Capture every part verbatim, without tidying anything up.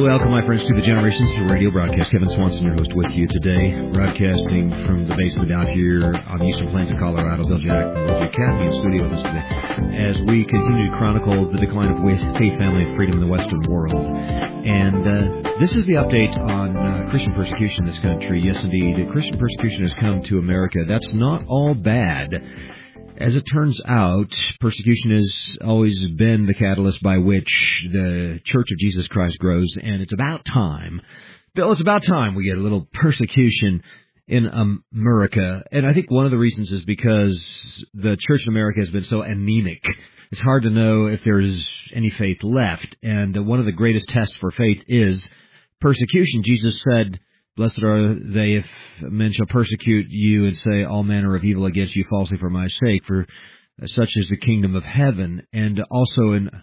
Welcome, my friends, to the Generations Radio broadcast. Kevin Swanson, your host, with you today, broadcasting from the base of the Dow here on the eastern plains of Colorado. Bill Jack and Bill Jack Cathy in studio with us today as we continue to chronicle the decline of faith, family, and freedom in the Western world. And uh, this is the update on uh, Christian persecution in this country. Yes, indeed, Christian persecution has come to America. That's not all bad. As it turns out, persecution has always been the catalyst by which the Church of Jesus Christ grows, and it's about time. Bill, it's about time we get a little persecution in America. And I think one of the reasons is because the Church in America has been so anemic. It's hard to know if there's any faith left. And one of the greatest tests for faith is persecution. Jesus said, "Blessed are they if men shall persecute you and say all manner of evil against you falsely for my sake, for such is the kingdom of heaven." And also in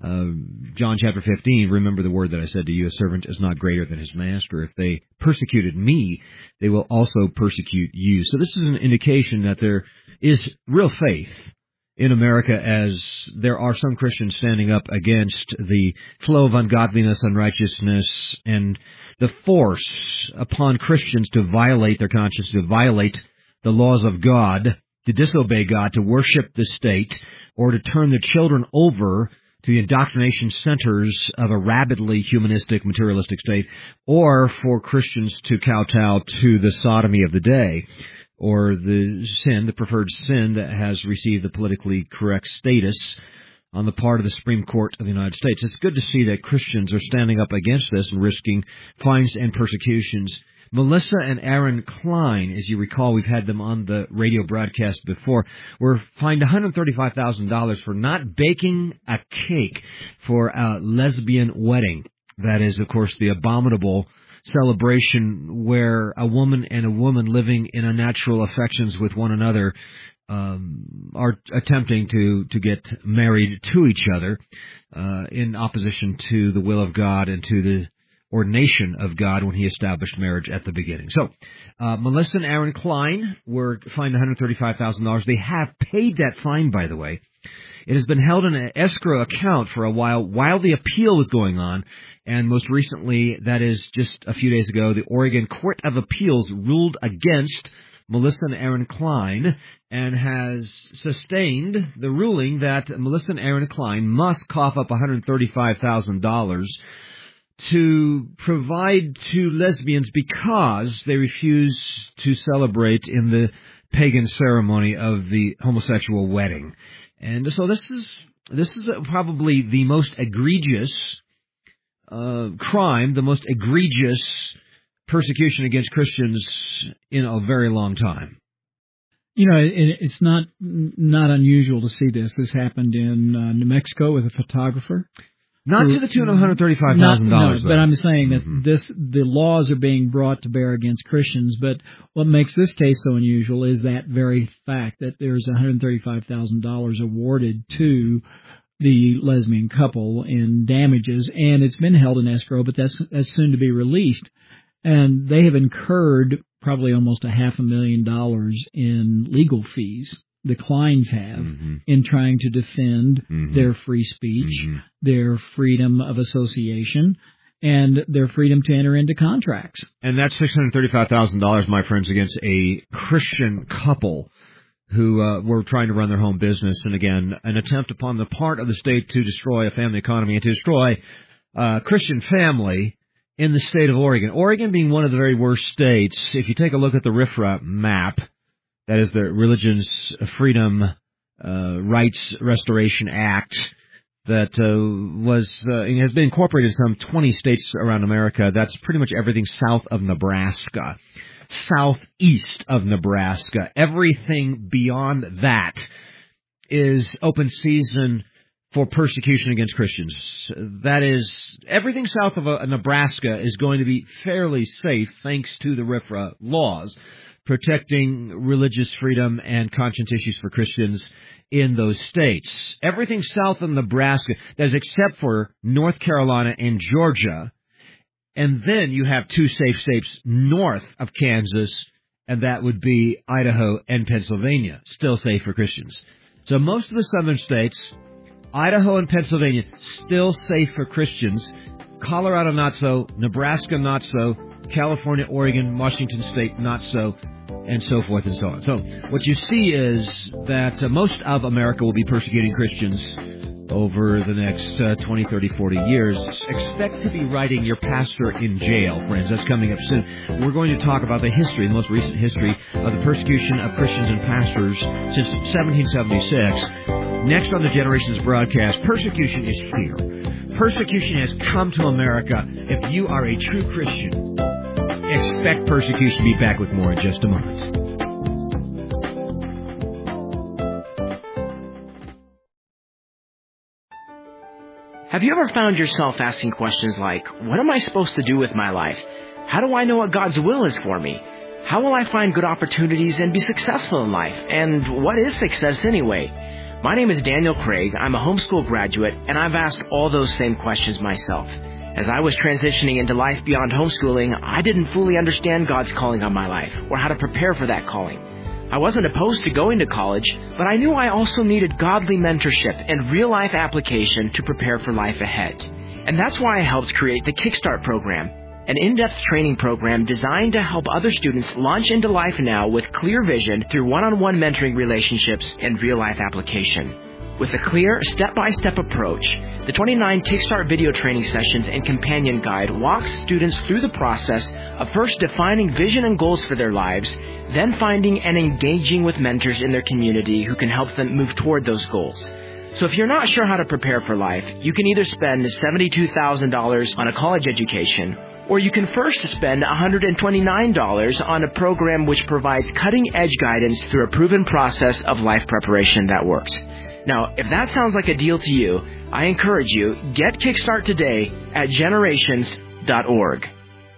uh, John chapter fifteen, remember the word that I said to you, "A servant is not greater than his master. If they persecuted me, they will also persecute you." So this is an indication that there is real faith in America, as there are some Christians standing up against the flow of ungodliness, unrighteousness, and the force upon Christians to violate their conscience, to violate the laws of God, to disobey God, to worship the state, or to turn the children over to the indoctrination centers of a rabidly humanistic, materialistic state, or for Christians to kowtow to the sodomy of the day, or the sin, the preferred sin that has received the politically correct status on the part of the Supreme Court of the United States. It's good to see that Christians are standing up against this and risking fines and persecutions. Melissa and Aaron Klein, as you recall, we've had them on the radio broadcast before, were fined one hundred thirty-five thousand dollars for not baking a cake for a lesbian wedding. That is, of course, the abominable celebration where a woman and a woman living in unnatural affections with one another um, are attempting to, to get married to each other uh, in opposition to the will of God and to the ordination of God when He established marriage at the beginning. So, uh, Melissa and Aaron Klein were fined one hundred thirty-five thousand dollars. They have paid that fine, by the way. It has been held in an escrow account for a while while the appeal was going on. And most recently, that is just a few days ago, the Oregon Court of Appeals ruled against Melissa and Aaron Klein and has sustained the ruling that Melissa and Aaron Klein must cough up one hundred thirty-five thousand dollars to provide to lesbians because they refuse to celebrate in the pagan ceremony of the homosexual wedding. And so this is this is probably the most egregious Uh, crime, the most egregious persecution against Christians in a very long time. You know, it, it's not not unusual to see this. This happened in uh, New Mexico with a photographer. Not who, to the tune of one hundred thirty-five thousand dollars. No, but I'm saying that mm-hmm. this the laws are being brought to bear against Christians. But what makes this case so unusual is that very fact that there's one hundred thirty-five thousand dollars awarded to the lesbian couple in damages, and it's been held in escrow, but that's, that's soon to be released. And they have incurred probably almost a half a million dollars in legal fees, the Kleins have, mm-hmm. in trying to defend mm-hmm. their free speech, mm-hmm. their freedom of association, and their freedom to enter into contracts. And that's six hundred thirty-five thousand dollars, my friends, against a Christian couple who uh, were trying to run their home business. And again, an attempt upon the part of the state to destroy a family economy and to destroy a uh, Christian family in the state of Oregon. Oregon being one of the very worst states. If you take a look at the R F R A map, that is the Religions Freedom uh, Rights Restoration Act, that uh, was uh, has been incorporated in some twenty states around America. That's pretty much everything south of Nebraska. Southeast of Nebraska. Everything beyond that is open season for persecution against Christians. That is, everything south of uh, Nebraska is going to be fairly safe thanks to the R F R A laws protecting religious freedom and conscience issues for Christians in those states. Everything south of Nebraska, that is except for North Carolina and Georgia. And then you have two safe states north of Kansas, and that would be Idaho and Pennsylvania, still safe for Christians. So most of the southern states, Idaho and Pennsylvania, still safe for Christians. Colorado, not so. Nebraska, not so. California, Oregon, Washington State, not so. And so forth and so on. So what you see is that uh, most of America will be persecuting Christians over the next uh, twenty, thirty, forty years. Expect to be writing your pastor in jail, friends. That's coming up soon. We're going to talk about the history, the most recent history of the persecution of Christians and pastors since seventeen seventy-six. Next on the Generations broadcast, persecution is here. Persecution has come to America. If you are a true Christian, expect persecution. Be back with more in just a moment. Have you ever found yourself asking questions like, what am I supposed to do with my life? How do I know what God's will is for me? How will I find good opportunities and be successful in life? And what is success anyway? My name is Daniel Craig. I'm a homeschool graduate, and I've asked all those same questions myself. As I was transitioning into life beyond homeschooling, I didn't fully understand God's calling on my life or how to prepare for that calling. I wasn't opposed to going to college, but I knew I also needed godly mentorship and real-life application to prepare for life ahead. And that's why I helped create the Kickstart program, an in-depth training program designed to help other students launch into life now with clear vision through one-on-one mentoring relationships and real-life application. With a clear, step-by-step approach, the twenty-nine Kickstart video training sessions and companion guide walks students through the process of first defining vision and goals for their lives, then finding and engaging with mentors in their community who can help them move toward those goals. So if you're not sure how to prepare for life, you can either spend seventy-two thousand dollars on a college education, or you can first spend one hundred twenty-nine dollars on a program which provides cutting-edge guidance through a proven process of life preparation that works. Now, if that sounds like a deal to you, I encourage you, get Kickstart today at generations dot org.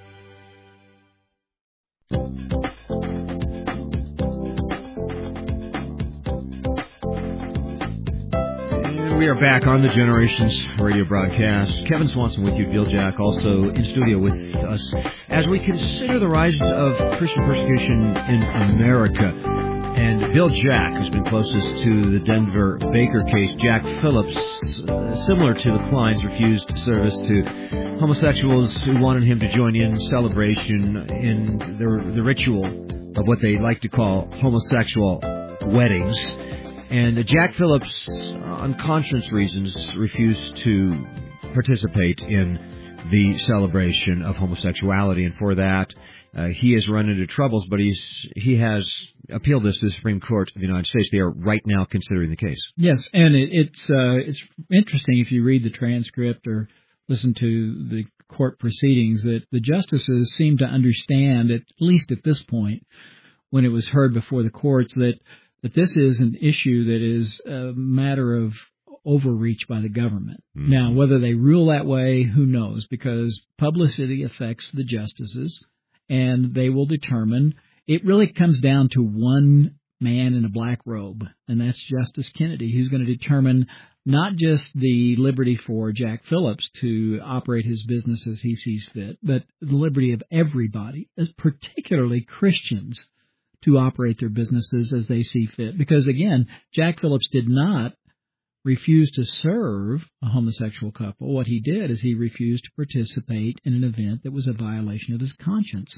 We are back on the Generations radio broadcast. Kevin Swanson with you, Bill Jack, also in studio with us as we consider the rise of Christian persecution in America. And Bill Jack, who's been closest to the Denver Baker case, Jack Phillips, uh, similar to the Kleins, refused service to homosexuals who wanted him to join in celebration in the, the ritual of what they like to call homosexual weddings. And Jack Phillips, on conscience reasons, refused to participate in the celebration of homosexuality. And for that, uh, he has run into troubles, but he's he has appealed this to the Supreme Court of the United States. They are right now considering the case. Yes, and it, it's uh, it's interesting if you read the transcript or listen to the court proceedings that the justices seem to understand, at least at this point, when it was heard before the courts, that that this is an issue that is a matter of overreach by the government. Mm-hmm. Now, whether they rule that way, who knows, because publicity affects the justices, and they will determine. It really comes down to one man in a black robe, and that's Justice Kennedy, who's going to determine not just the liberty for Jack Phillips to operate his business as he sees fit, but the liberty of everybody, particularly Christians, to operate their businesses as they see fit. Because, again, Jack Phillips did not refuse to serve a homosexual couple. What he did is he refused to participate in an event that was a violation of his conscience.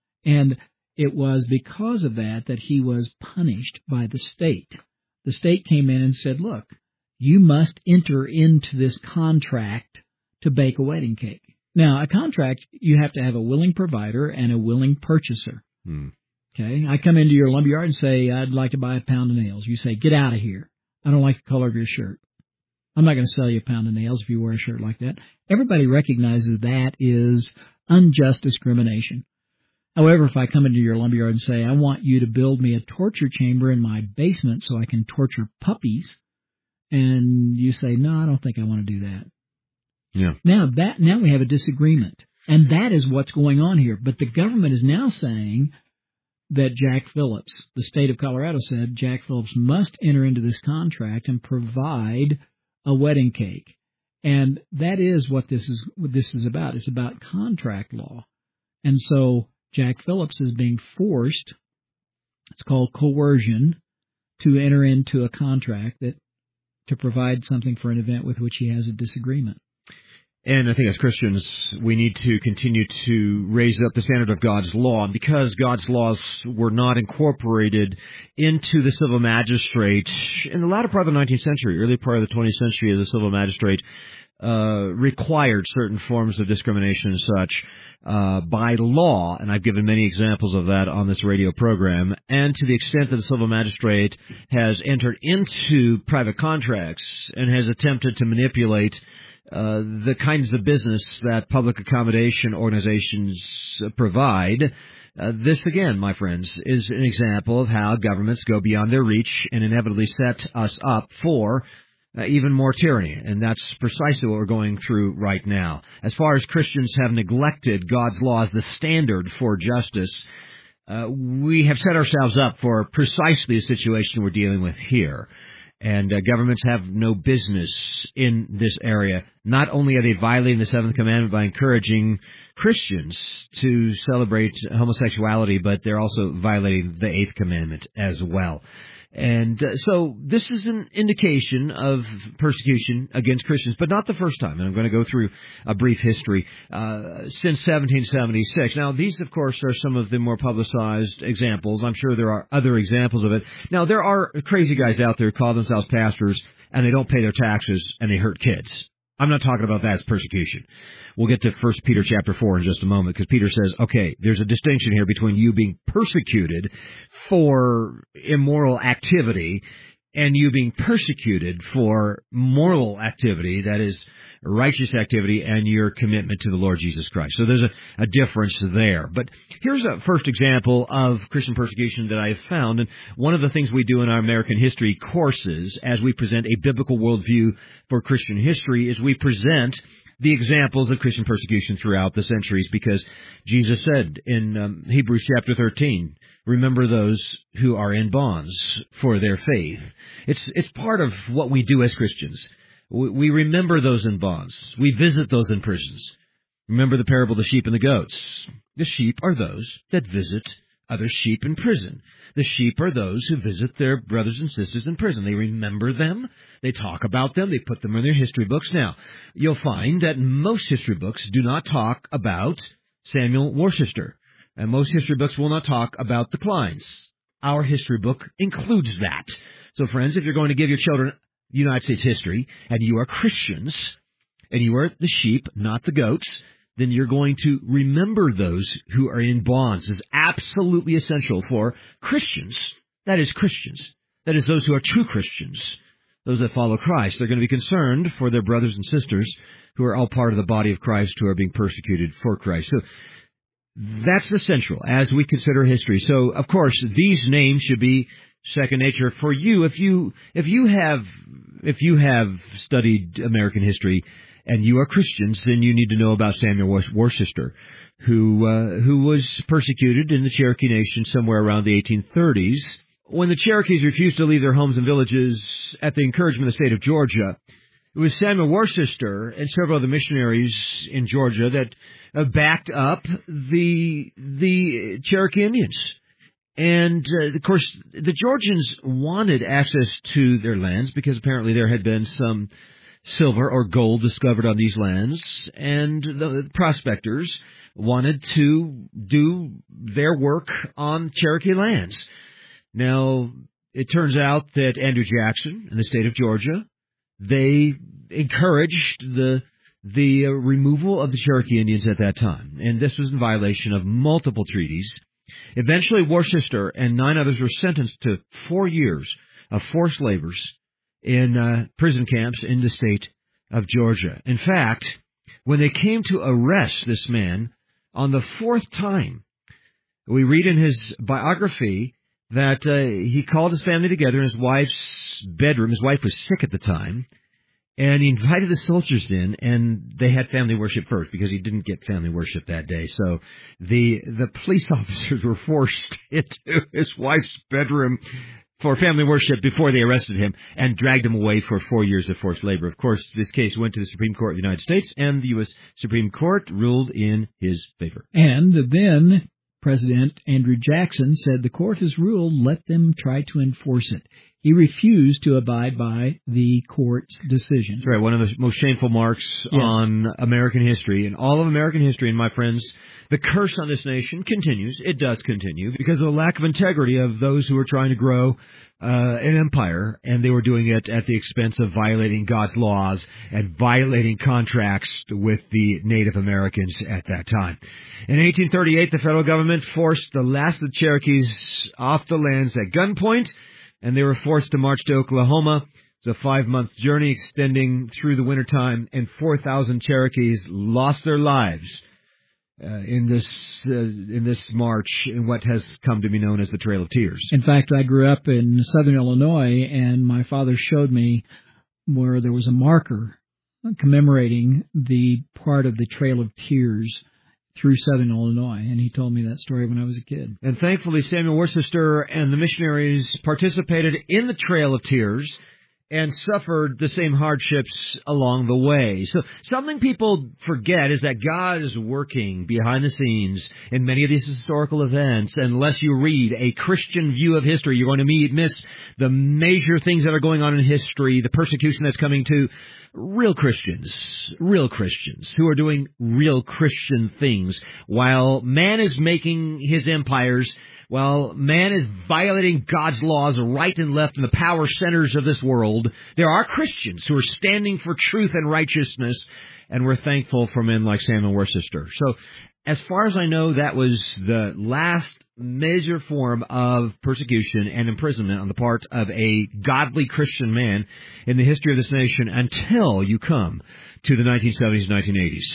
And it was because of that that he was punished by the state. The state came in and said, look, you must enter into this contract to bake a wedding cake. Now, a contract, you have to have a willing provider and a willing purchaser. Hmm. Okay, I come into your lumberyard and say, I'd like to buy a pound of nails. You say, get out of here. I don't like the color of your shirt. I'm not going to sell you a pound of nails if you wear a shirt like that. Everybody recognizes that is unjust discrimination. However, if I come into your lumberyard and say, I want you to build me a torture chamber in my basement so I can torture puppies, and you say, no, I don't think I want to do that. Yeah. Now that now we have a disagreement, and that is what's going on here. But the government is now saying that Jack Phillips, the state of Colorado said, Jack Phillips must enter into this contract and provide a wedding cake. And that is what this is what this is about. It's about contract law. And so Jack Phillips is being forced, it's called coercion, to enter into a contract that to provide something for an event with which he has a disagreement. And I think as Christians, we need to continue to raise up the standard of God's law. And because God's laws were not incorporated into the civil magistrate in the latter part of the nineteenth century, early part of the twentieth century, as a civil magistrate uh required certain forms of discrimination and such uh by law, and I've given many examples of that on this radio program. And to the extent that the civil magistrate has entered into private contracts and has attempted to manipulate uh the kinds of business that public accommodation organizations provide, Uh, this, again, my friends, is an example of how governments go beyond their reach and inevitably set us up for uh, even more tyranny. And that's precisely what we're going through right now. As far as Christians have neglected God's law as the standard for justice, uh, we have set ourselves up for precisely the situation we're dealing with here. And uh, governments have no business in this area. Not only are they violating the seventh commandment by encouraging Christians to celebrate homosexuality, but they're also violating the eighth commandment as well. And uh, so this is an indication of persecution against Christians, but not the first time. And I'm going to go through a brief history uh, since seventeen seventy-six. Now, these, of course, are some of the more publicized examples. I'm sure there are other examples of it. Now, there are crazy guys out there who call themselves pastors, and they don't pay their taxes, and they hurt kids. I'm not talking about that as persecution. We'll get to First Peter chapter four in just a moment, because Peter says, okay, there's a distinction here between you being persecuted for immoral activity and you being persecuted for moral activity, that is, righteous activity, and your commitment to the Lord Jesus Christ. So there's a, a difference there. But here's a first example of Christian persecution that I have found. And one of the things we do in our American history courses, as we present a biblical worldview for Christian history, is we present the examples of Christian persecution throughout the centuries, because Jesus said in um, Hebrews chapter thirteen, remember those who are in bonds for their faith. It's it's part of what we do as Christians. We, we remember those in bonds. We visit those in prisons. Remember the parable of the sheep and the goats. The sheep are those that visit other sheep in prison. The sheep are those who visit their brothers and sisters in prison. They remember them. They talk about them. They put them in their history books. Now, you'll find that most history books do not talk about Samuel Worcester. And most history books will not talk about the Kleins. Our history book includes that. So, friends, if you're going to give your children United States history, and you are Christians, and you are the sheep, not the goats, then you're going to remember those who are in bonds. It's absolutely essential for Christians. That is Christians. That is those who are true Christians, those that follow Christ. They're going to be concerned for their brothers and sisters who are all part of the body of Christ, who are being persecuted for Christ. So that's essential as we consider history. So, of course, these names should be second nature for you. If you if you have if you have studied American history and you are Christians, then you need to know about Samuel Worcester, who uh, who was persecuted in the Cherokee Nation somewhere around the eighteen thirties. When the Cherokees refused to leave their homes and villages at the encouragement of the state of Georgia, it was Samuel Worcester and several other missionaries in Georgia that uh, backed up the the Cherokee Indians. And, uh, of course, the Georgians wanted access to their lands because apparently there had been some silver or gold discovered on these lands, and the prospectors wanted to do their work on Cherokee lands. Now, it turns out that Andrew Jackson in the state of Georgia, they encouraged the the uh, removal of the Cherokee Indians at that time, and this was in violation of multiple treaties. Eventually, Worcester and nine others were sentenced to four years of forced labors in uh, prison camps in the state of Georgia. In fact, when they came to arrest this man on the fourth time, we read in his biography that uh, he called his family together in his wife's bedroom. His wife was sick at the time. And he invited the soldiers in, and they had family worship first because he didn't get family worship that day. So the the police officers were forced into his wife's bedroom for family worship before they arrested him and dragged him away for four years of forced labor. Of course, this case went to the Supreme Court of the United States, and the U S Supreme Court ruled in his favor. And then President Andrew Jackson said the court has ruled, let them try to enforce it. he refused to abide by the court's decision. That's right. One of the most shameful marks Yes. on American history, and all of American history, and my friends, the curse on this nation continues. It does continue because of the lack of integrity of those who are trying to grow uh, an empire, and they were doing it at the expense of violating God's laws and violating contracts with the Native Americans at that time. In eighteen thirty-eight, the federal government forced the last of the Cherokees off the lands at gunpoint, and they were forced to march to Oklahoma. It's a five-month journey extending through the wintertime, and four thousand Cherokees lost their lives uh, in this uh, in this march in what has come to be known as the Trail of Tears. In fact, I grew up in southern Illinois, and my father showed me where there was a marker commemorating the part of the Trail of Tears through southern Illinois, and he told me that story when I was a kid. And thankfully, Samuel Worcester and the missionaries participated in the Trail of Tears and suffered the same hardships along the way. So something people forget is that God is working behind the scenes in many of these historical events. Unless you read a Christian view of history, you're going to meet, miss the major things that are going on in history, the persecution that's coming to real Christians, real Christians who are doing real Christian things. While man is making his empires, while man is violating God's laws right and left in the power centers of this world, there are Christians who are standing for truth and righteousness, and we're thankful for men like Samuel Worcester. So, as far as I know, that was the last major form of persecution and imprisonment on the part of a godly Christian man in the history of this nation until you come to the nineteen seventies, nineteen eighties.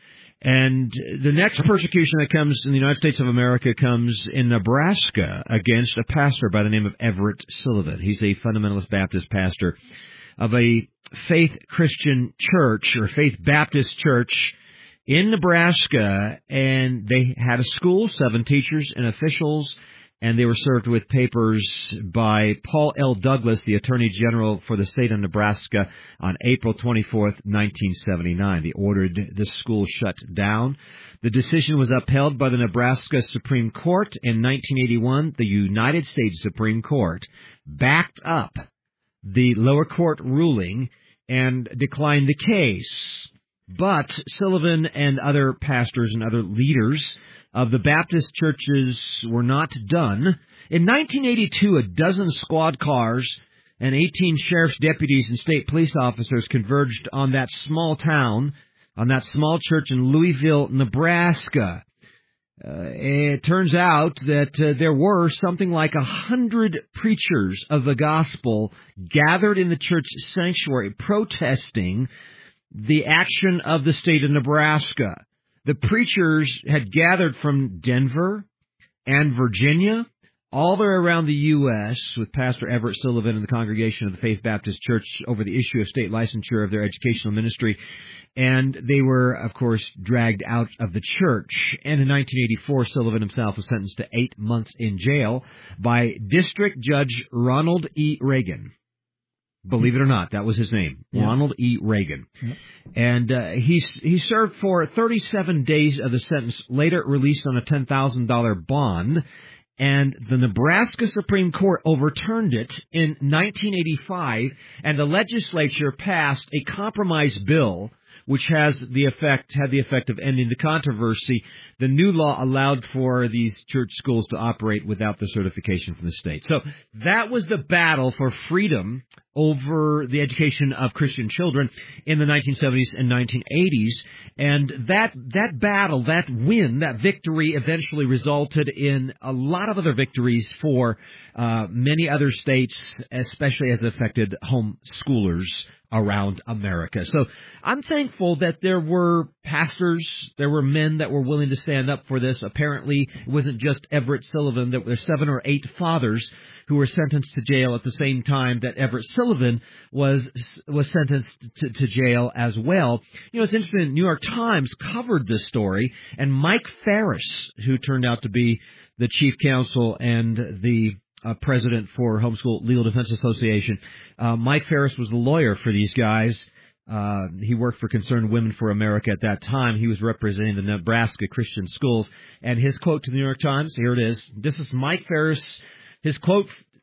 And the next persecution that comes in the United States of America comes in Nebraska against a pastor by the name of Everett Sullivan. He's a fundamentalist Baptist pastor of a faith Christian church or faith Baptist church in Nebraska, and they had a school, seven teachers and officials, and they were served with papers by Paul L. Douglas, the Attorney General for the state of Nebraska, on April twenty-fourth, nineteen seventy-nine. They ordered the school shut down. The decision was upheld by the Nebraska Supreme Court in nineteen eighty-one. The United States Supreme Court backed up the lower court ruling and declined the case. But Sullivan and other pastors and other leaders of the Baptist churches were not done. In nineteen eighty-two, a dozen squad cars and eighteen sheriff's deputies and state police officers converged on that small town, on that small church in Louisville, Nebraska. Uh, it turns out that uh, there were something like a hundred preachers of the gospel gathered in the church sanctuary protesting the action of the state of Nebraska. The preachers had gathered from Denver and Virginia, all the way around the U S, with Pastor Everett Sullivan and the congregation of the Faith Baptist Church over the issue of state licensure of their educational ministry. And they were, of course, dragged out of the church. And in nineteen eighty-four, Sullivan himself was sentenced to eight months in jail by District Judge Ronald E. Reagan. Believe it or not, that was his name, yeah. Ronald E. Reagan. Yeah. And uh, he he served for thirty-seven days of the sentence, later released on a ten thousand dollars bond, and the Nebraska Supreme Court overturned it in nineteen eighty-five, and the legislature passed a compromise bill which has the effect had the effect of ending the controversy. The new law allowed for these church schools to operate without the certification from the state. So that was the battle for freedom over the education of Christian children in the nineteen seventies and nineteen eighties. And that that battle, that win, that victory eventually resulted in a lot of other victories for uh, many other states, especially as it affected homeschoolers around America. So I'm thankful that there were pastors, there were men that were willing to stand up for this. Apparently, it wasn't just Everett Sullivan. There were seven or eight fathers who were sentenced to jail at the same time that Everett Sullivan was was sentenced to, to jail as well. You know, it's interesting, the New York Times covered this story, and Mike Farris, who turned out to be the chief counsel and the Uh, president for Homeschool Legal Defense Association. Uh, Mike Farris was the lawyer for these guys. Uh, he worked for Concerned Women for America at that time. He was representing the Nebraska Christian schools. And his quote to the New York Times, here it is. This is Mike Farris. His quote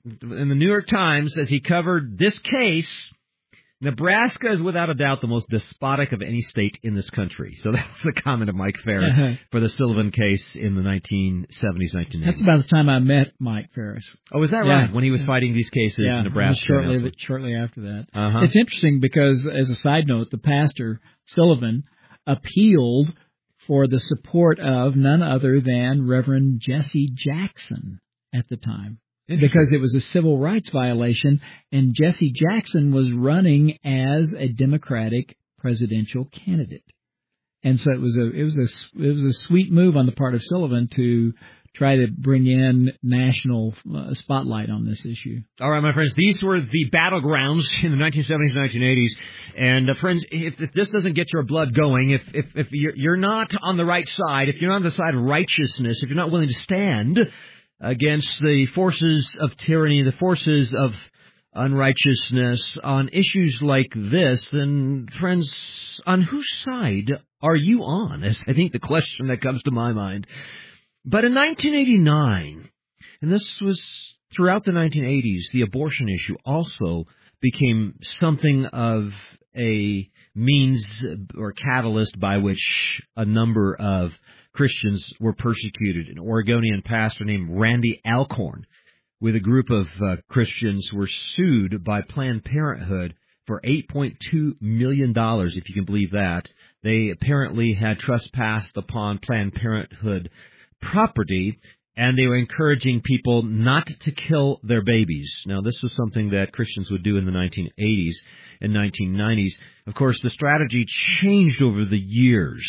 in the New York Times, as he covered this case, Nebraska is without a doubt the most despotic of any state in this country. So that was a comment of Mike Ferris uh-huh. for the Sullivan case in the nineteen seventies, nineteen eighties. That's about the time I met Mike Ferris. Oh, is that yeah. right? When he was fighting these cases yeah, in Nebraska. Shortly, shortly after that. Uh-huh. It's interesting because, as a side note, the pastor, Sullivan, appealed for the support of none other than Reverend Jesse Jackson at the time. Because it was a civil rights violation, and Jesse Jackson was running as a Democratic presidential candidate, and so it was a it was a it was a sweet move on the part of Sullivan to try to bring in national uh, spotlight on this issue. All right, my friends, these were the battlegrounds in the nineteen seventies, nineteen eighties, and uh, friends, if, if this doesn't get your blood going, if if if you're, you're not on the right side, if you're not on the side of righteousness, if you're not willing to stand against the forces of tyranny, the forces of unrighteousness on issues like this, then, friends, on whose side are you on? Is I think the question that comes to my mind. But in nineteen eighty-nine, and this was throughout the nineteen eighties, the abortion issue also became something of a means or catalyst by which a number of Christians were persecuted. An Oregonian pastor named Randy Alcorn, with a group of uh, Christians, were sued by Planned Parenthood for eight point two million dollars, if you can believe that. They apparently had trespassed upon Planned Parenthood property, and they were encouraging people not to kill their babies. Now, this was something that Christians would do in the nineteen eighties and nineteen nineties. Of course, the strategy changed over the years,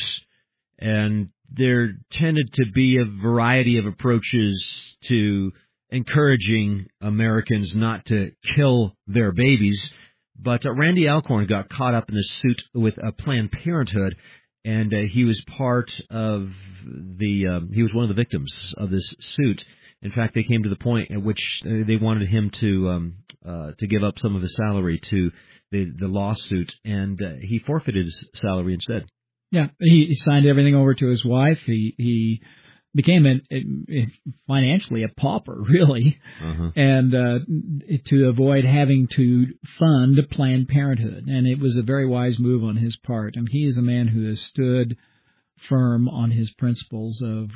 and there tended to be a variety of approaches to encouraging Americans not to kill their babies. But uh, Randy Alcorn got caught up in this suit with uh, Planned Parenthood, and uh, he was part of the, um, he was one of the victims of this suit. In fact, they came to the point at which uh, they wanted him to um, uh, to give up some of his salary to the, the lawsuit, and uh, he forfeited his salary instead. Yeah, he, he signed everything over to his wife. He he became an, a, financially a pauper, really, uh-huh. and uh, to avoid having to fund Planned Parenthood. And it was a very wise move on his part. I mean, he is a man who has stood firm on his principles of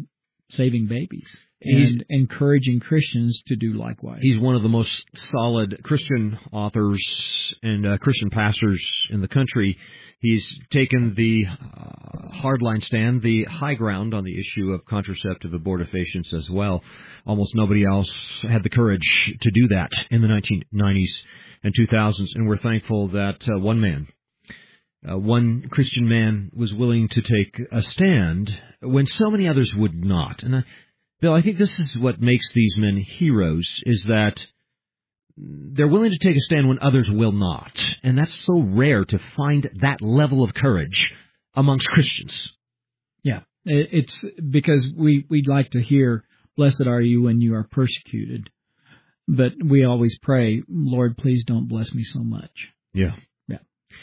saving babies and he's, encouraging Christians to do likewise. He's one of the most solid Christian authors and uh, Christian pastors in the country. He's taken the uh, hardline stand, the high ground on the issue of contraceptive abortifacients as well. Almost nobody else had the courage to do that in the nineteen nineties and two thousands, and we're thankful that uh, one man, uh, one Christian man was willing to take a stand when so many others would not. And, uh, Bill, I think this is what makes these men heroes, is that they're willing to take a stand when others will not. And that's so rare to find that level of courage amongst Christians. Yeah, it's because we, we'd like to hear, blessed are you when you are persecuted. But we always pray, Lord, please don't bless me so much. Yeah. Yeah.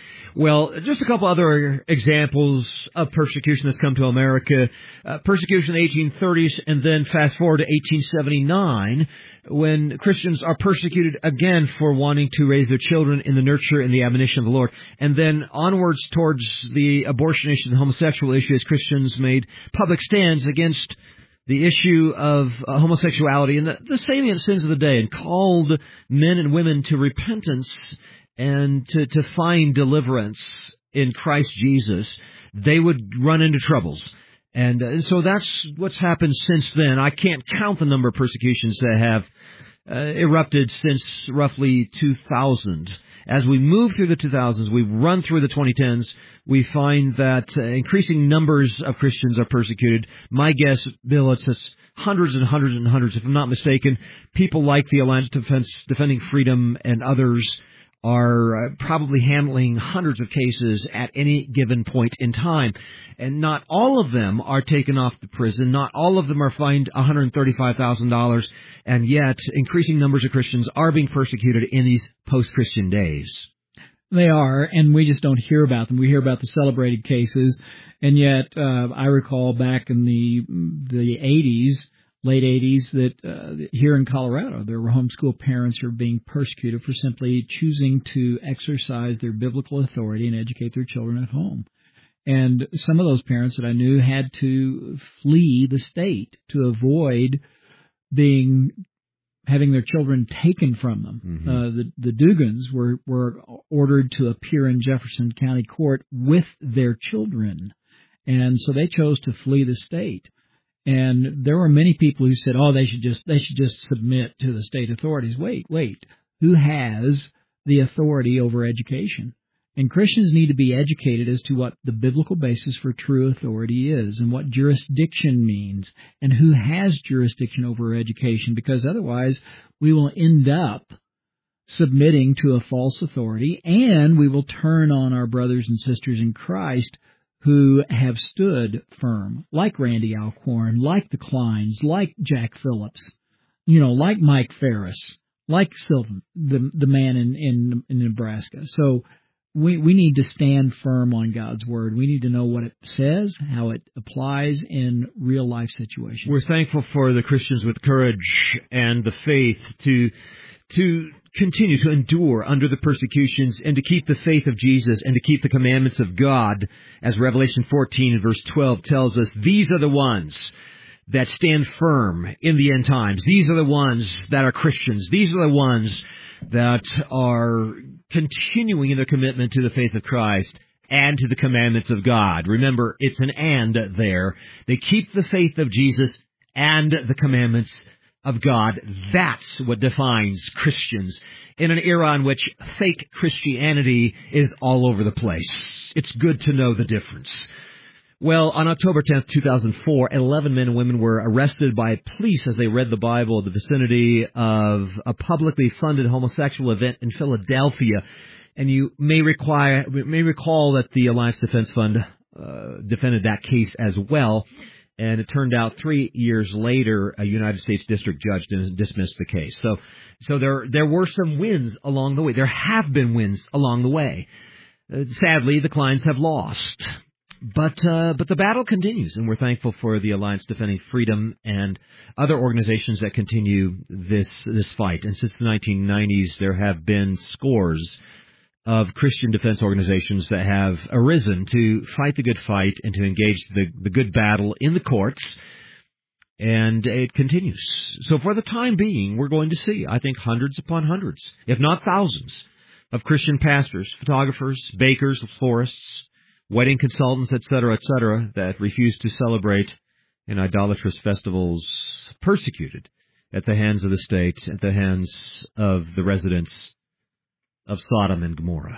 Well, just a couple other examples of persecution that's come to America. Uh, persecution in the eighteen thirties, and then fast forward to eighteen seventy-nine, when Christians are persecuted again for wanting to raise their children in the nurture and the admonition of the Lord. And then onwards towards the abortion issue, the homosexual issue, as Christians made public stands against the issue of uh, homosexuality and the, the salient sins of the day, and called men and women to repentance and to, to find deliverance in Christ Jesus. They would run into troubles. And uh, so that's what's happened since then. I can't count the number of persecutions that have uh, erupted since roughly two thousand. As we move through the two thousands, we run through the twenty tens, we find that uh, increasing numbers of Christians are persecuted. My guess, Bill, it's, it's hundreds and hundreds and hundreds, if I'm not mistaken. People like the Alliance Defense, Defending Freedom and others are uh, probably handling hundreds of cases at any given point in time. And not all of them are taken off to prison. Not all of them are fined one hundred thirty-five thousand dollars. And yet, increasing numbers of Christians are being persecuted in these post-Christian days. They are, and we just don't hear about them. We hear about the celebrated cases. And yet, uh, I recall back in the the eighties, late eighties that uh, here in Colorado, there were homeschool parents who were being persecuted for simply choosing to exercise their biblical authority and educate their children at home. And some of those parents that I knew had to flee the state to avoid being having their children taken from them. Mm-hmm. Uh, the, the Dugans were, were ordered to appear in Jefferson County Court with their children. And so they chose to flee the state. And there were many people who said, oh, they should just they should just submit to the state authorities. Wait, wait. Who has the authority over education? And Christians need to be educated as to what the biblical basis for true authority is and what jurisdiction means and who has jurisdiction over education, because otherwise we will end up submitting to a false authority, and we will turn on our brothers and sisters in Christ who have stood firm, like Randy Alcorn, like the Kleins, like Jack Phillips, you know, like Mike Ferris, like Sylvan, the the man in, in, in Nebraska. So We we need to stand firm on God's Word. We need to know what it says, how it applies in real-life situations. We're thankful for the Christians with courage and the faith to to continue to endure under the persecutions and to keep the faith of Jesus and to keep the commandments of God. As Revelation fourteen and verse twelve tells us, these are the ones that stand firm in the end times. These are the ones that are Christians. These are the ones that are continuing in their commitment to the faith of Christ and to the commandments of God. Remember, it's an and there. They keep the faith of Jesus and the commandments of God. That's what defines Christians in an era in which fake Christianity is all over the place. It's good to know the difference. Well, on October tenth, two thousand four, eleven men and women were arrested by police as they read the Bible in the vicinity of a publicly funded homosexual event in Philadelphia. And you may, require, may recall that the Alliance Defense Fund uh, defended that case as well. And it turned out three years later, a United States district judge dismissed the case. So, so there there were some wins along the way. There have been wins along the way. Uh, sadly, the Kleins have lost. But uh, but the battle continues, and we're thankful for the Alliance Defending Freedom and other organizations that continue this this fight. And since the nineteen nineties, there have been scores of Christian defense organizations that have arisen to fight the good fight and to engage the, the good battle in the courts. And it continues. So for the time being, we're going to see, I think, hundreds upon hundreds, if not thousands, of Christian pastors, photographers, bakers, florists, wedding consultants, et cetera, et cetera, that refuse to celebrate in idolatrous festivals, persecuted at the hands of the state, at the hands of the residents of Sodom and Gomorrah.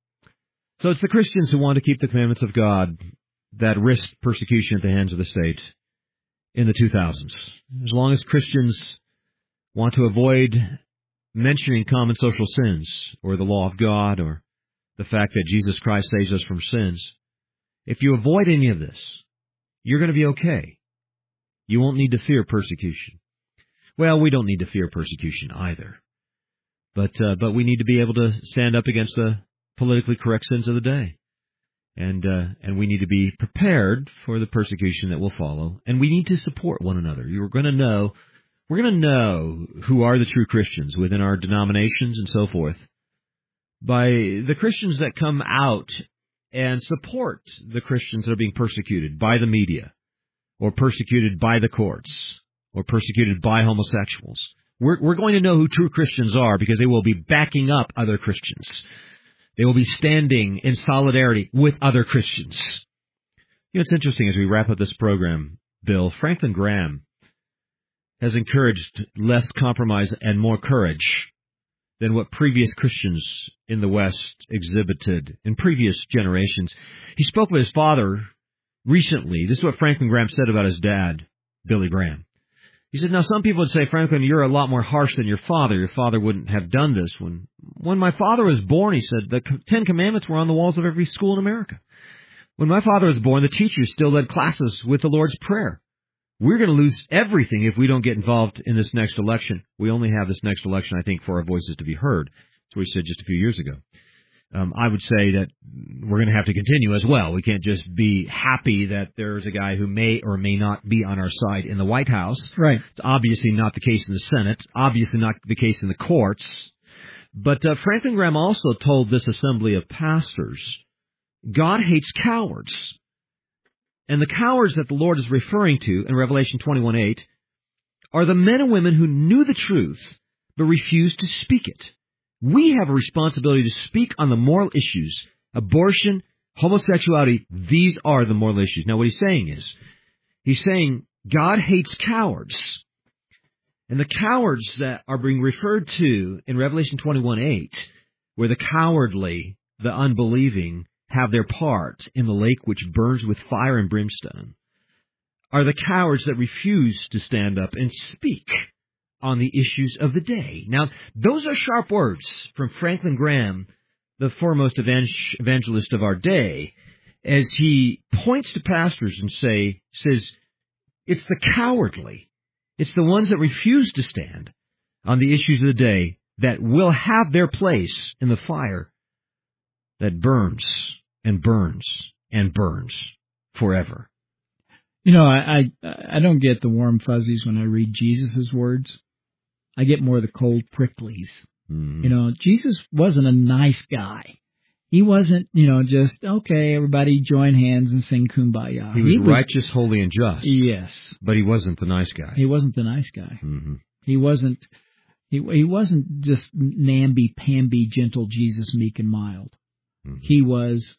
So it's the Christians who want to keep the commandments of God that risk persecution at the hands of the state in the two thousands. As long as Christians want to avoid mentioning common social sins or the law of God or the fact that Jesus Christ saves us from sins, if you avoid any of this, you're going to be okay. You won't need to fear persecution. Well, we don't need to fear persecution either. But uh, but we need to be able to stand up against the politically correct sins of the day. And uh, and we need to be prepared for the persecution that will follow. And we need to support one another. You're going to know, we're going to know who are the true Christians within our denominations and so forth by the Christians that come out and support the Christians that are being persecuted by the media or persecuted by the courts or persecuted by homosexuals. We're, we're going to know who true Christians are because they will be backing up other Christians. They will be standing in solidarity with other Christians. You know, it's interesting as we wrap up this program, Bill, Franklin Graham has encouraged less compromise and more courage than what previous Christians in the West exhibited in previous generations. He spoke with his father recently. This is what Franklin Graham said about his dad, Billy Graham. He said, now some people would say, Franklin, you're a lot more harsh than your father. Your father wouldn't have done this. When when my father was born, he said, the Ten Commandments were on the walls of every school in America. When my father was born, the teachers still led classes with the Lord's Prayer. We're going to lose everything if we don't get involved in this next election. We only have this next election, I think, for our voices to be heard. That's what he said just a few years ago. um, I would say that we're going to have to continue as well. We can't just be happy that there's a guy who may or may not be on our side in the White House. Right. It's obviously not the case in the Senate, obviously not the case in the courts. But uh, Franklin Graham also told this assembly of pastors, God hates cowards. And the cowards that the Lord is referring to in Revelation twenty-one eight are the men and women who knew the truth but refused to speak it. We have a responsibility to speak on the moral issues. Abortion, homosexuality, these are the moral issues. Now what he's saying is, he's saying God hates cowards. And the cowards that are being referred to in Revelation twenty-one eight, where the cowardly, the unbelieving, have their part in the lake which burns with fire and brimstone, are the cowards that refuse to stand up and speak on the issues of the day. Now, those are sharp words from Franklin Graham, the foremost evangelist of our day, as he points to pastors and say, says, it's the cowardly, it's the ones that refuse to stand on the issues of the day that will have their place in the fire that burns and burns and burns forever. You know, I, I I don't get the warm fuzzies when I read Jesus' words. I get more of the cold pricklies. Mm-hmm. You know, Jesus wasn't a nice guy. He wasn't, you know, just, okay, everybody join hands and sing Kumbaya. He was, he was righteous, holy, and just. Yes. But he wasn't the nice guy. He wasn't the nice guy. Mm-hmm. He wasn't, he, he wasn't just namby-pamby, gentle Jesus, meek and mild. Mm-hmm. He was,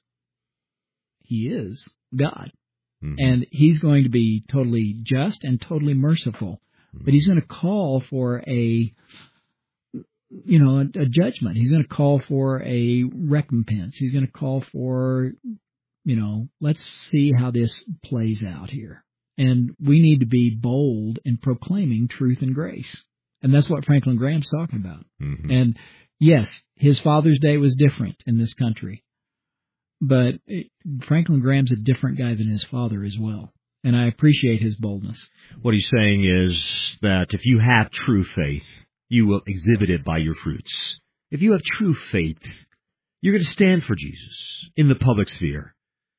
he is God. Mm-hmm. And he's going to be totally just and totally merciful. Mm-hmm. But he's going to call for a, you know, a, a judgment. He's going to call for a recompense. He's going to call for, you know, let's see how this plays out here. And we need to be bold in proclaiming truth and grace. And that's what Franklin Graham's talking about. Mm-hmm. And yes, his Father's Day was different in this country. But it, Franklin Graham's a different guy than his father as well. And I appreciate his boldness. What he's saying is that if you have true faith, you will exhibit it by your fruits. If you have true faith, you're going to stand for Jesus in the public sphere.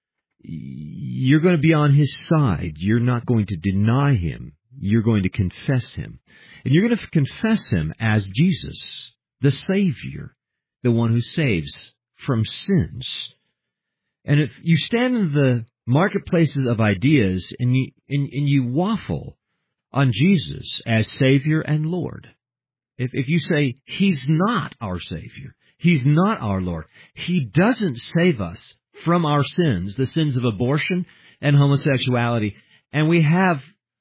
You're going to be on his side. You're not going to deny him. You're going to confess him. And you're going to confess him as Jesus, the Savior, the one who saves from sins. And if you stand in the marketplaces of ideas and you, and, and you waffle on Jesus as Savior and Lord, if, if you say, he's not our Savior, he's not our Lord, he doesn't save us from our sins, the sins of abortion and homosexuality, and we have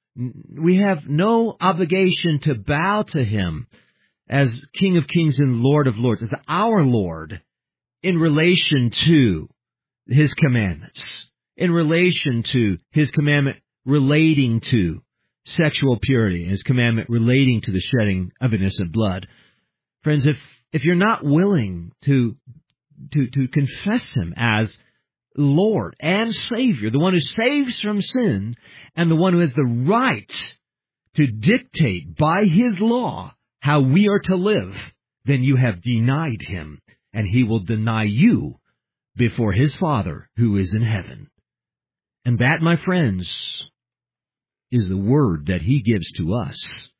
we have no obligation to bow to him as King of Kings and Lord of Lords, as our Lord, in relation to his commandments, in relation to his commandment relating to sexual purity, his commandment relating to the shedding of innocent blood. Friends, if if you're not willing to to to confess him as Lord and Savior, the one who saves from sin, and the one who has the right to dictate by his law how we are to live, then you have denied him, and he will deny you before his Father who is in heaven. And that, my friends, is the word that he gives to us.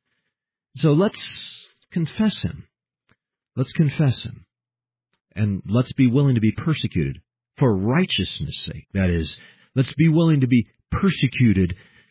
So let's confess him. Let's confess him. And let's be willing to be persecuted for righteousness' sake. That is, let's be willing to be persecuted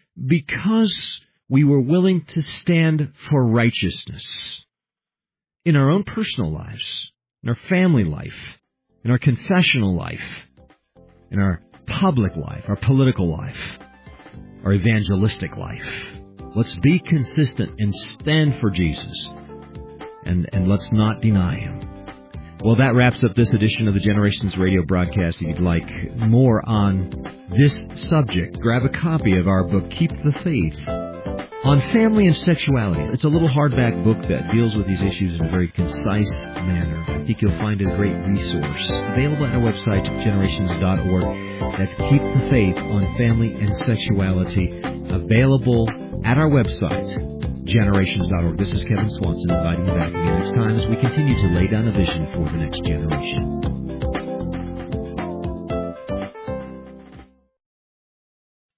because we were willing to stand for righteousness in our own personal lives, in our family life, in our confessional life, in our public life, our political life, our evangelistic life. Let's be consistent and stand for Jesus, and, and let's not deny him. Well, that wraps up this edition of the Generations Radio broadcast. If you'd like more on this subject, grab a copy of our book, Keep the Faith, on family and sexuality. It's a little hardback book that deals with these issues in a very concise manner. I think you'll find it a great resource. Available at our website, generations dot org. That's Keep the Faith on Family and Sexuality. Available at our website, generations dot org. This is Kevin Swanson inviting you back again next time as we continue to lay down a vision for the next generation.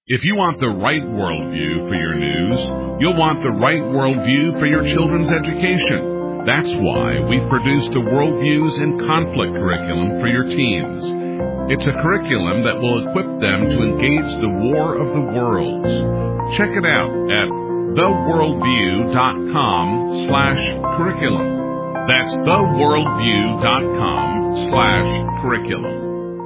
If you want the right worldview for your news, you'll want the right worldview for your children's education. That's why we've produced the Worldviews in Conflict curriculum for your teens. It's a curriculum that will equip them to engage the war of the worlds. Check it out at theworldview.com slash curriculum. That's theworldview.com slash curriculum.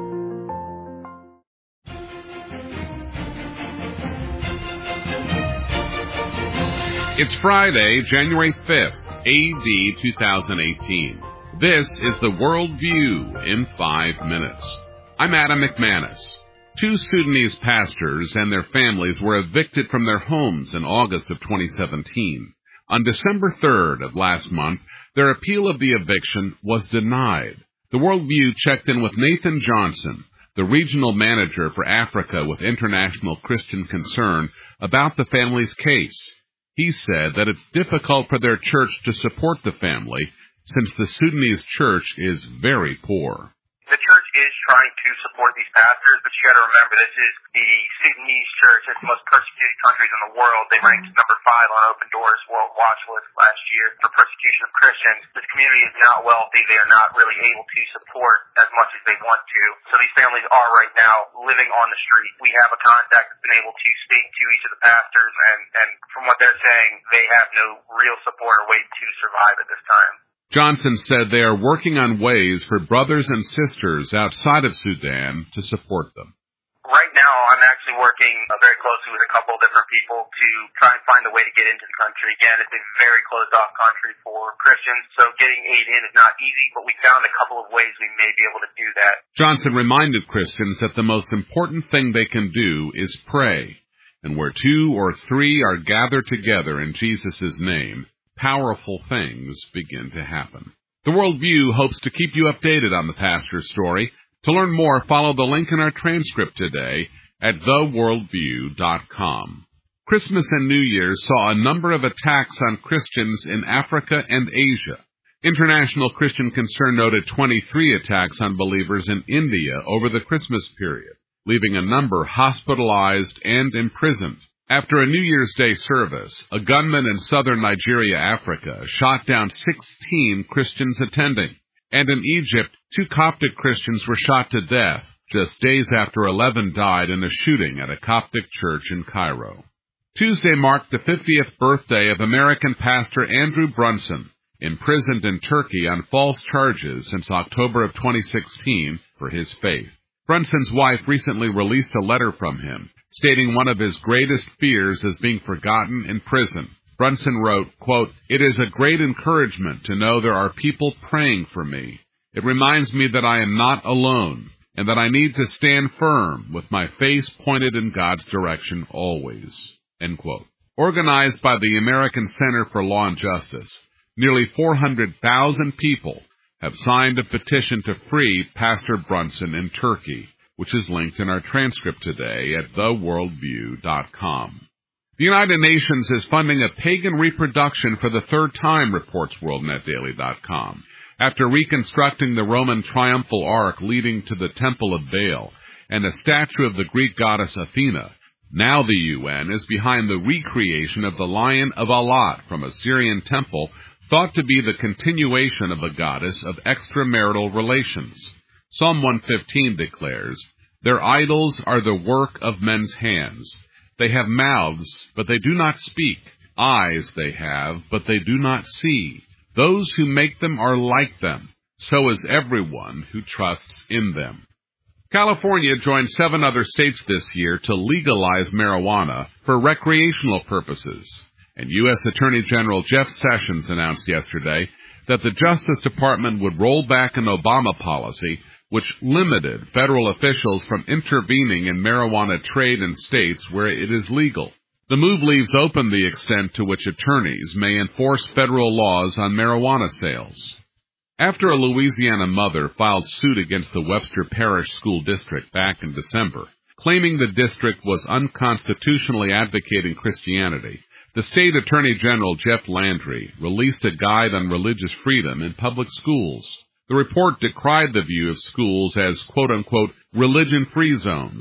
It's Friday, January fifth, A D two thousand eighteen. This is the Worldview in five minutes. I'm Adam McManus. Two Sudanese pastors and their families were evicted from their homes in August of twenty seventeen. On December third of last month, their appeal of the eviction was denied. The Worldview checked in with Nathan Johnson, the regional manager for Africa with International Christian Concern, about the family's case. He said that it's difficult for their church to support the family since the Sudanese church is very poor. The church is trying to support these pastors, but you got to remember this is the Sudanese church. It's the most persecuted countries in the world. They ranked number five on Open Doors World Watch List last year for persecution of Christians. This community is not wealthy. They are not really able to support as much as they want to. So these families are right now living on the street. We have a contact that's been able to speak to each of the pastors, and, and from what they're saying, they have no real support or way to survive at this time. Johnson said they are working on ways for brothers and sisters outside of Sudan to support them. Right now, I'm actually working uh, very closely with a couple of different people to try and find a way to get into the country. Again, it's a very closed-off country for Christians, so getting aid in is not easy, but we found a couple of ways we may be able to do that. Johnson reminded Christians that the most important thing they can do is pray, and where two or three are gathered together in Jesus' name, powerful things begin to happen. The Worldview hopes to keep you updated on the pastor's story. To learn more, follow the link in our transcript today at the worldview dot com. Christmas and New Year's saw a number of attacks on Christians in Africa and Asia. International Christian Concern noted twenty-three attacks on believers in India over the Christmas period, leaving a number hospitalized and imprisoned. After a New Year's Day service, a gunman in southern Nigeria, Africa, shot down sixteen Christians attending. And in Egypt, two Coptic Christians were shot to death just days after eleven died in a shooting at a Coptic church in Cairo. Tuesday marked the fiftieth birthday of American pastor Andrew Brunson, imprisoned in Turkey on false charges since October of twenty sixteen for his faith. Brunson's wife recently released a letter from him, stating one of his greatest fears is being forgotten in prison. Brunson wrote, quote, "It is a great encouragement to know there are people praying for me. It reminds me that I am not alone and that I need to stand firm with my face pointed in God's direction always." End quote. Organized by the American Center for Law and Justice, nearly four hundred thousand people have signed a petition to free Pastor Brunson in Turkey, which is linked in our transcript today at the worldview dot com. The United Nations is funding a pagan reproduction for the third time, reports world net daily dot com. After reconstructing the Roman triumphal arch leading to the Temple of Baal and a statue of the Greek goddess Athena, now the U N is behind the recreation of the Lion of Alat from a Syrian temple thought to be the continuation of a goddess of extramarital relations. Psalm one fifteen declares, "Their idols are the work of men's hands. They have mouths, but they do not speak. Eyes they have, but they do not see. Those who make them are like them. So is everyone who trusts in them." California joined seven other states this year to legalize marijuana for recreational purposes. And U S Attorney General Jeff Sessions announced yesterday that the Justice Department would roll back an Obama policy which limited federal officials from intervening in marijuana trade in states where it is legal. The move leaves open the extent to which attorneys may enforce federal laws on marijuana sales. After a Louisiana mother filed suit against the Webster Parish School District back in December, claiming the district was unconstitutionally advocating Christianity, the state attorney general, Jeff Landry, released a guide on religious freedom in public schools. The report decried the view of schools as, quote-unquote, religion-free zones,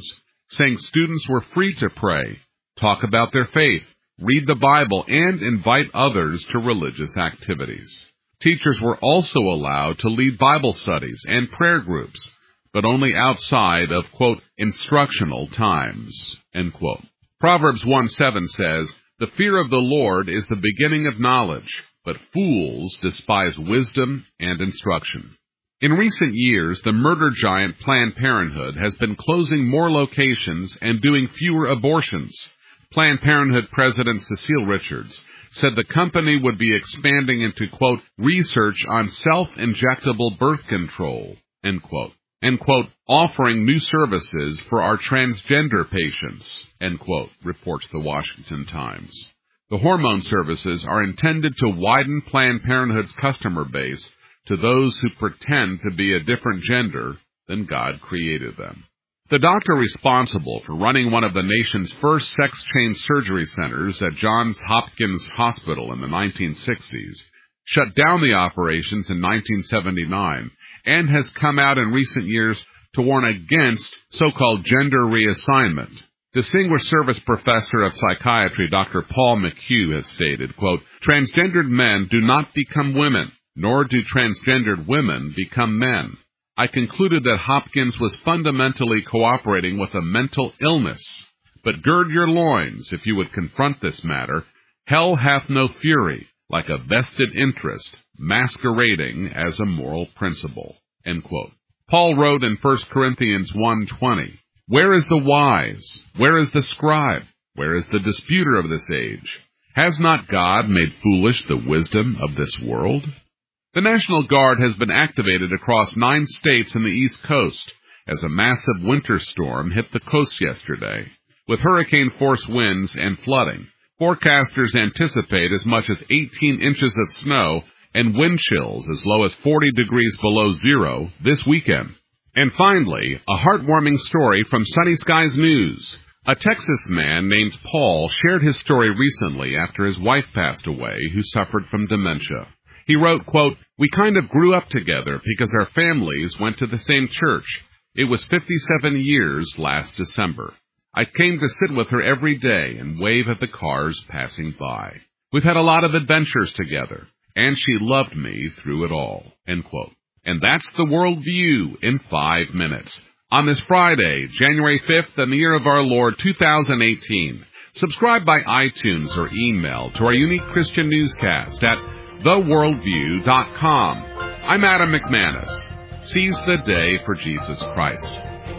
saying students were free to pray, talk about their faith, read the Bible, and invite others to religious activities. Teachers were also allowed to lead Bible studies and prayer groups, but only outside of, quote, instructional times, end quote. Proverbs one seven says, "The fear of the Lord is the beginning of knowledge, but fools despise wisdom and instruction." In recent years, the murder giant Planned Parenthood has been closing more locations and doing fewer abortions. Planned Parenthood President Cecile Richards said the company would be expanding into, quote, research on self-injectable birth control, end quote, and, quote, offering new services for our transgender patients, end quote, reports the Washington Times. The hormone services are intended to widen Planned Parenthood's customer base to those who pretend to be a different gender than God created them. The doctor responsible for running one of the nation's first sex-change surgery centers at Johns Hopkins Hospital in the nineteen sixties shut down the operations in nineteen seventy-nine and has come out in recent years to warn against so-called gender reassignment. Distinguished Service Professor of Psychiatry Doctor Paul McHugh has stated, quote, "Transgendered men do not become women, nor do transgendered women become men. I concluded that Hopkins was fundamentally cooperating with a mental illness. But gird your loins if you would confront this matter. Hell hath no fury, like a vested interest, masquerading as a moral principle." End quote. Paul wrote in First Corinthians one twenty, "Where is the wise? Where is the scribe? Where is the disputer of this age? Has not God made foolish the wisdom of this world?" The National Guard has been activated across nine states in the East Coast as a massive winter storm hit the coast yesterday. With hurricane-force winds and flooding, forecasters anticipate as much as eighteen inches of snow and wind chills as low as forty degrees below zero this weekend. And finally, a heartwarming story from Sunny Skies News. A Texas man named Paul shared his story recently after his wife passed away, who suffered from dementia. He wrote, quote, "We kind of grew up together because our families went to the same church. It was fifty-seven years last December. I came to sit with her every day and wave at the cars passing by. We've had a lot of adventures together, and she loved me through it all," end quote. And that's the World View in five minutes. On this Friday, January fifth, in the year of our Lord two thousand eighteen. Subscribe by iTunes or email to our unique Christian newscast at the worldview dot com. I'm Adam McManus. Seize the day for Jesus Christ.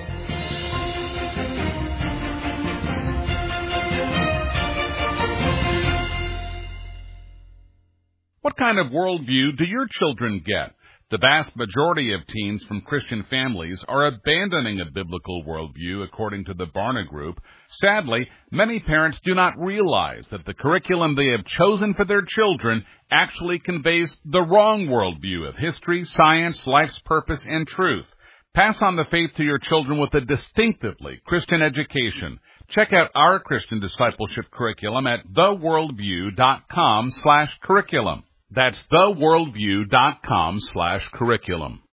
What kind of worldview do your children get? The vast majority of teens from Christian families are abandoning a biblical worldview, according to the Barna Group. Sadly, many parents do not realize that the curriculum they have chosen for their children actually conveys the wrong worldview of history, science, life's purpose, and truth. Pass on the faith to your children with a distinctively Christian education. Check out our Christian discipleship curriculum at the worldview dot com slash curriculum. That's the worldview dot com slash curriculum.